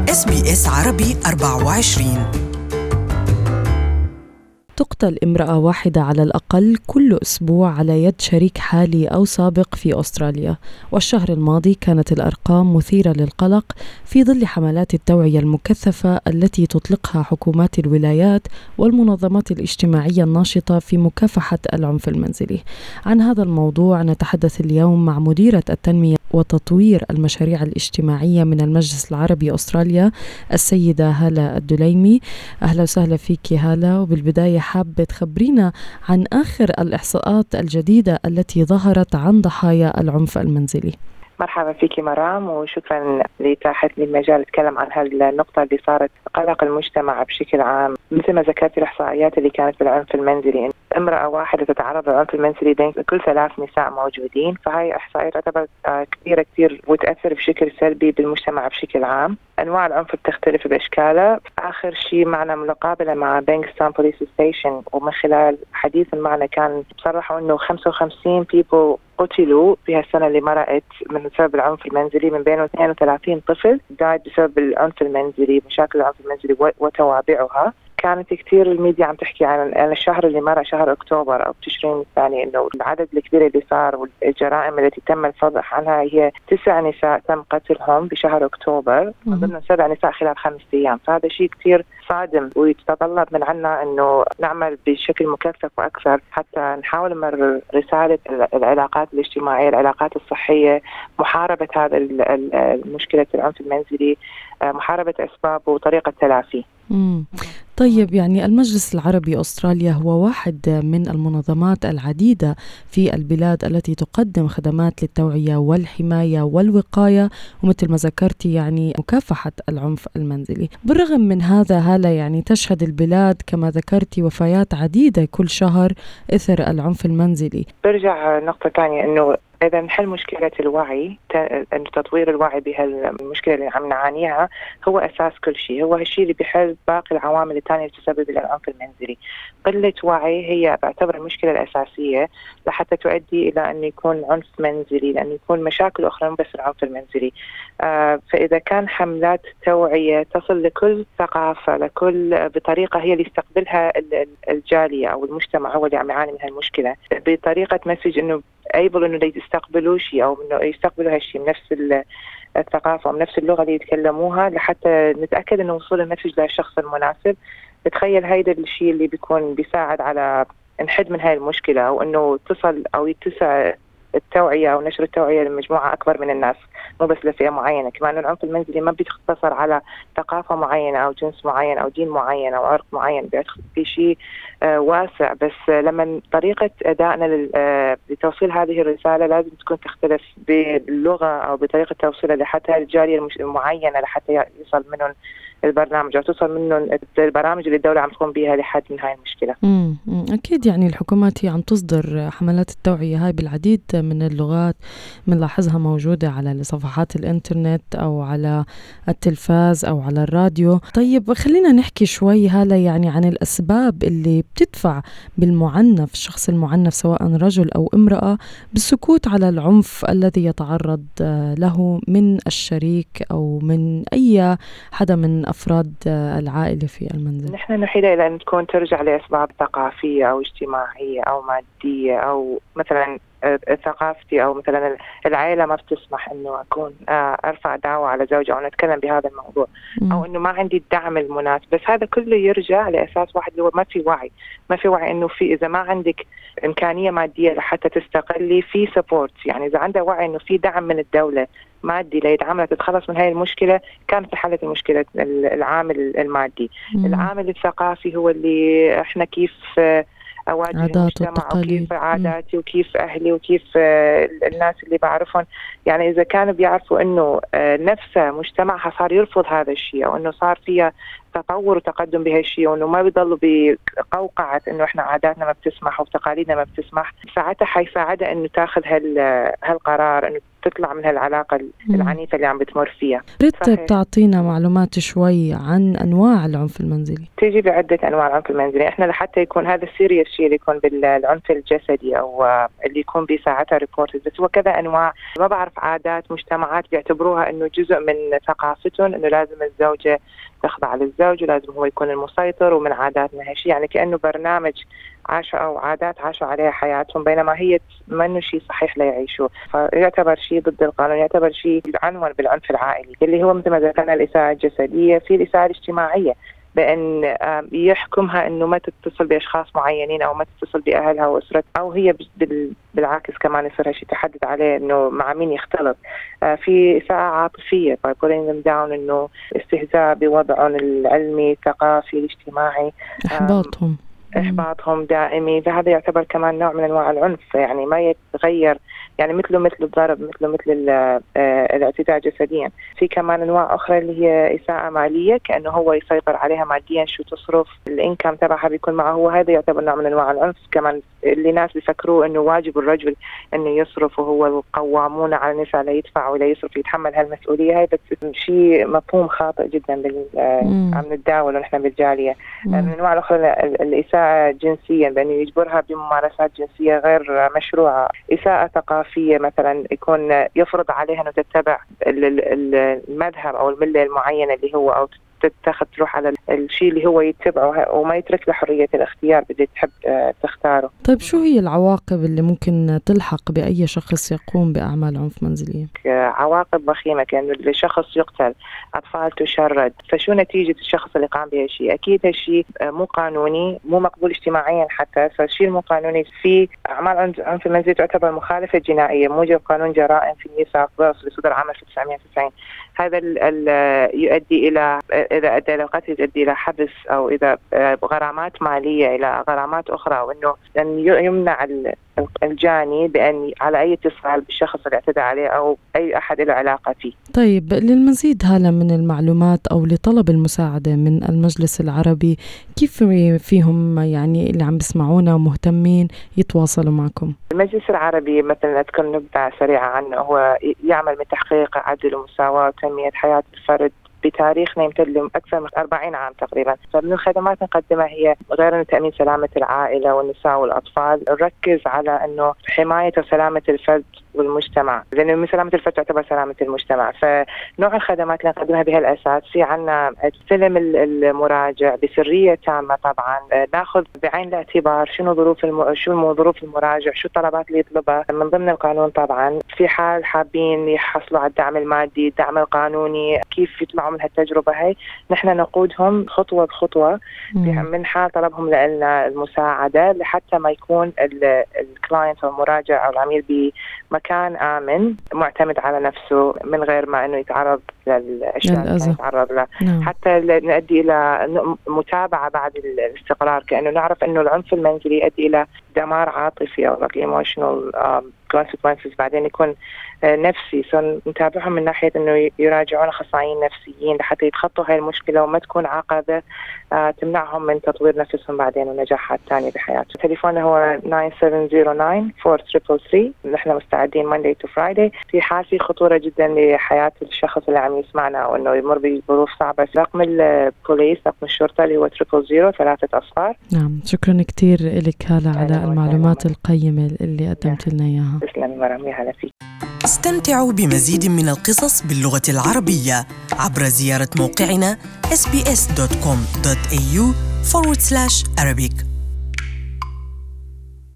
SBS عربي 24. تقتل امرأة واحدة على الأقل كل أسبوع على يد شريك حالي أو سابق في أستراليا، والشهر الماضي كانت الأرقام مثيرة للقلق في ظل حملات التوعية المكثفة التي تطلقها حكومات الولايات والمنظمات الاجتماعية الناشطة في مكافحة العنف المنزلي. عن هذا الموضوع نتحدث اليوم مع مديرة التنمية وتطوير المشاريع الاجتماعية من المجلس العربي أستراليا، السيدة هالة الدليمي. أهلا وسهلا فيك هالة، وبالبداية حابة تخبرينا عن آخر الإحصاءات الجديدة التي ظهرت عن ضحايا العنف المنزلي. مرحبا فيكي مرام، وشكرا لإتاحة لي المجال أتكلم عن هالنقطة اللي صارت قلق المجتمع بشكل عام. مثل ما ذكرت الإحصائيات اللي كانت بالعنف المنزلي، امرأة واحدة تتعرض للعنف المنزلي بين كل 3 نساء موجودين، فهي إحصائيات تعتبر كبيرة كثير وتأثر بشكل سلبي بالمجتمع بشكل عام. أنواع العنف بتختلف بأشكالها. آخر شيء معنا مقابلة مع بانكستون بوليس ستيشن، ومن خلال حديث معنا كان بصرحوا إنه 55 people قتلوا في هالسنة اللي مرقت من سبب العنف المنزلي، من بينهم 32 طفل دايد بسبب العنف المنزلي، مشاكل العنف المنزلي وتوابعها. كانت كثير الميديا عم تحكي عن الشهر اللي مرق، شهر أكتوبر أو تشرين الثاني، إنه العدد الكبير اللي صار والجرائم التي تم الفضح عنها هي 9 نساء تم قتلهم بشهر أكتوبر، من ضمنهم 7 نساء خلال 5 أيام. فهذا شيء كثير صادم ويتطلب من عنا إنه نعمل بشكل مكثف وأكثر حتى نحاول نمرر رسالة العلاقات الاجتماعية، العلاقات الصحية، محاربة هذا المشكلة العنف المنزلي، محاربة أسبابه وطريقة تلافيه. طيب، يعني المجلس العربي أستراليا هو واحد من المنظمات العديدة في البلاد التي تقدم خدمات للتوعية والحماية والوقاية، ومثل ما ذكرتي يعني مكافحة العنف المنزلي. بالرغم من هذا هلا يعني تشهد البلاد كما ذكرتي وفيات عديدة كل شهر إثر العنف المنزلي. برجع نقطة ثانية، إنه إذا نحل مشكلة الوعي، أن تطوير الوعي بهالمشكلة اللي عم نعانيها هو أساس كل شيء، هو هالشيء اللي بيحل باقي العوامل الثانية اللي تسبب العنف المنزلي. قلة وعي هي بعتبر المشكلة الأساسية لحتى تؤدي إلى أن يكون عنف منزلي، لأن يكون مشاكل أخرى بس العنف المنزلي. فإذا كان حملات توعية تصل لكل ثقافة، لكل بطريقة هي اللي يستقبلها الجالية أو المجتمع هو اللي عم يعاني من هالمشكلة، بطريقة مسج إنه أيضا إنه يستقبلوا شيء أو إنه يستقبلوا هالشيء من نفس الثقافة ومن نفس اللغة اللي يتكلموها، لحتى نتأكد إنه وصول المسج للشخص المناسب. بتخيل هيدا الشيء اللي بيكون بيساعد على نحد من هاي المشكلة، أو إنه تصل أو يتسع التوعية أو نشر التوعية لمجموعة أكبر من الناس، مو بس لفئة معينة. كمان العنف المنزلي ما بيتقتصر على ثقافة معينة أو جنس معين أو دين معين أو عرق معين، بيدخل في شيء واسع. بس لما طريقة أدائنا لتوصيل هذه الرسالة لازم تكون تختلف باللغة أو بطريقة توصيلها لحتى الجالية المعينة، لحتى يصل منهم البرنامج أو توصل منهم البرامج اللي الدولة عم تقوم بها لحد من هاي المشكلة. أكيد يعني الحكومات هي عم تصدر حملات التوعية هاي بالعديد من اللغات، بنلاحظها موجودة على صفحات الإنترنت أو على التلفاز أو على الراديو. طيب خلينا نحكي شوي هلا يعني عن الأسباب اللي بتدفع بالمعنف، الشخص المعنف سواء رجل أو امرأة، بالسكوت على العنف الذي يتعرض له من الشريك أو من أي حدا من أفراد العائلة في المنزل. نحن نحيل إلى أن تكون ترجع لأسباب ثقافية أو اجتماعية أو مادية، أو مثلا ثقافتي، أو مثلا العائلة ما بتسمح إنه أكون أرفع دعوة على زوجي أو نتكلم بهذا الموضوع، أو إنه ما عندي الدعم المناسب. بس هذا كله يرجع لأساس واحد اللي هو ما في وعي إنه في، إذا ما عندك إمكانية مادية لحتى تستقلي، في سبورت. يعني إذا عندها وعي إنه في دعم من الدولة مادي ليدعمها تتخلص من هاي المشكلة، كانت حلت المشكلة. العامل المادي. العامل الثقافي هو اللي احنا كيف أواجه المجتمع، وكيف عاداتي وكيف أهلي وكيف الناس اللي بعرفهم. يعني إذا كانوا بيعرفوا إنه نفسه مجتمعها صار يرفض هذا الشيء، أو إنه صار فيها تطور وتقدم بهالشيء، وإنه ما بيضلوا بقوقعة إنه إحنا عاداتنا ما بتسمح وتقاليدنا ما بتسمح، ساعتها حيساعدها إنه تاخذ هالقرار إنه تطلع من هالعلاقة العنيفة اللي عم بتمر فيها. ريت بتعطينا معلومات شوي عن أنواع العنف المنزلي؟ تيجي بعدة أنواع العنف المنزلي. إحنا لحتى يكون هذا السيريس شيء اللي يكون بالعنف الجسدي أو اللي يكون بساعتها ريبورتد، بس هو كذا أنواع. ما بعرف عادات مجتمعات بيعتبروها إنه جزء من ثقافتهم، إنه لازم الزوجة تخضع للزوج ولازم هو يكون المسيطر، ومن عاداتنا هالشيء يعني كأنه برنامج عاشوا أو عادات عاشوا عليها حياتهم، بينما هي ما إنه شيء صحيح ليعيشوه. فيعتبر شيء ضد القانون، يعتبر شيء يعنون بالعنف العائلي اللي هو مثل ما ذكرنا الإساءة الجسدية، في الإساءة الاجتماعية بأن يحكمها إنه ما تتصل بأشخاص معينين أو ما تتصل بأهلها وأسرتها، أو هي بالعكس كمان يصير هالشيء تحدد عليه إنه مع مين يختلط. في إساءة عاطفية by putting them down، إنه استهزاء بوضعهم العلمي الثقافي الاجتماعي، إحباطهم دائمي. فهذا يعتبر كمان نوع من أنواع العنف، يعني ما يتغير، يعني مثل الضرب، مثل الاعتداء جسديا. في كمان أنواع أخرى اللي هي إساءة مالية، كأنه هو يسيطر عليها ماديا، شو تصرف، الإنكم تبعها بيكون معه، وهذا يعتبر نوع من أنواع العنف. كمان اللي ناس بيفكروا إنه واجب الرجل إنه يصرف، وهو القوامون على النساء لا يدفع ولا يصرف، يتحمل هالمسؤولية. هاي بس شيء مفهوم خاطئ جدا عم نتداول نحن بالجالية. من أنواع الأخرى الإساءة جنسيا، بأنه يجبرها بممارسات جنسية غير مشروعة. إساءة ثقافية مثلا، يكون يفرض عليها أنه تتبع المذهب أو الملة المعينة اللي هو، أو تروح على الشيء اللي هو يتبعه وما يترك له حرية الاختيار بدي تحب تختاره. طيب شو هي العواقب اللي ممكن تلحق بأي شخص يقوم بأعمال عنف منزلية؟ عواقب وخيمة، كأنه الشخص يقتل، أطفال تشرد. فشو نتيجة الشخص اللي قام بهالشيء؟ أكيد هالشيء مو قانوني، مو مقبول اجتماعيا حتى. فالشيء المو قانوني في أعمال عنف منزلي تعتبر مخالفة جنائية موجب قانون جرائم في نيو ساوث ويلز اللي صدر عام 1990. هذا يؤدي إلى، إذا أدى إلى قتل يؤدي إلى حبس، أو إذا غرامات مالية إلى غرامات أخرى، وإنه أن يمنع الجاني بأن على أي اتصال بالشخص اللي اعتدى عليه أو أي أحد له علاقة فيه. طيب للمزيد هلا من المعلومات أو لطلب المساعدة من المجلس العربي، كيف فيهم يعني اللي عم بيسمعونا ومهتمين يتواصلوا معكم؟ المجلس العربي مثلا أذكر نبذة سريعة عنه، هو يعمل من تحقيق عدل ومساواة وتنمية حياة الفرد بتاريخنا يمتد أكثر من 40 عام تقريبا. فمن الخدمات نقدمها هي غير تأمين سلامة العائلة والنساء والأطفال، نركز على أنه حماية وسلامة الفرد والمجتمع، لأنه من سلامة الفرد تعتبر سلامة المجتمع. فنوع الخدمات اللي نقدمها بهالأساس، في عنا استلم المراجع بسرية تامة طبعا، ناخذ بعين الاعتبار شنو ظروف المراجع، شو الطلبات اللي يطلبها من ضمن القانون. طبعا في حال حابين يحصلوا على الدعم المادي، الدعم القانوني، كيف يطلعوا من هالتجربة هاي، نحن نقودهم خطوة بخطوة من حال طلبهم لنا المساعدة لحتى ما يكون الكلاينت أو المراجع أو العميل بمكان آمن معتمد على نفسه، من غير ما أنه يتعرض للأشياء اللي يتعرض لها. حتى نؤدي إلى متابعة بعد الاستقرار، كأنه نعرف أنه العنف المنزلي يؤدي إلى دمار عاطفي أو emotional consequences، بعدين يكون نفسي. نتابعهم من ناحية أنه يراجعون أخصائيين نفسيين لحتى يتخطوا هاي المشكلة وما تكون عقبة تمنعهم من تطوير نفسهم بعدين ونجاحات تانية بحياتهم. تليفوننا هو 9709-4333. نحن مستعدين Monday to Friday. في حال في خطورة جدا لحياة الشخص اللي عم يسمعنا أو أنه يمر بظروف صعبة، رقم البوليس، رقم الشرطة اللي هو 000-3. نعم، شكرا كتير لك هلا على المعلومات القيمة اللي قدمت لنا إياها. تسلمي مرام، يا هلا فيك. استمتعوا بمزيد من القصص باللغة العربية عبر زيارة موقعنا sbs.com.au/Arabic.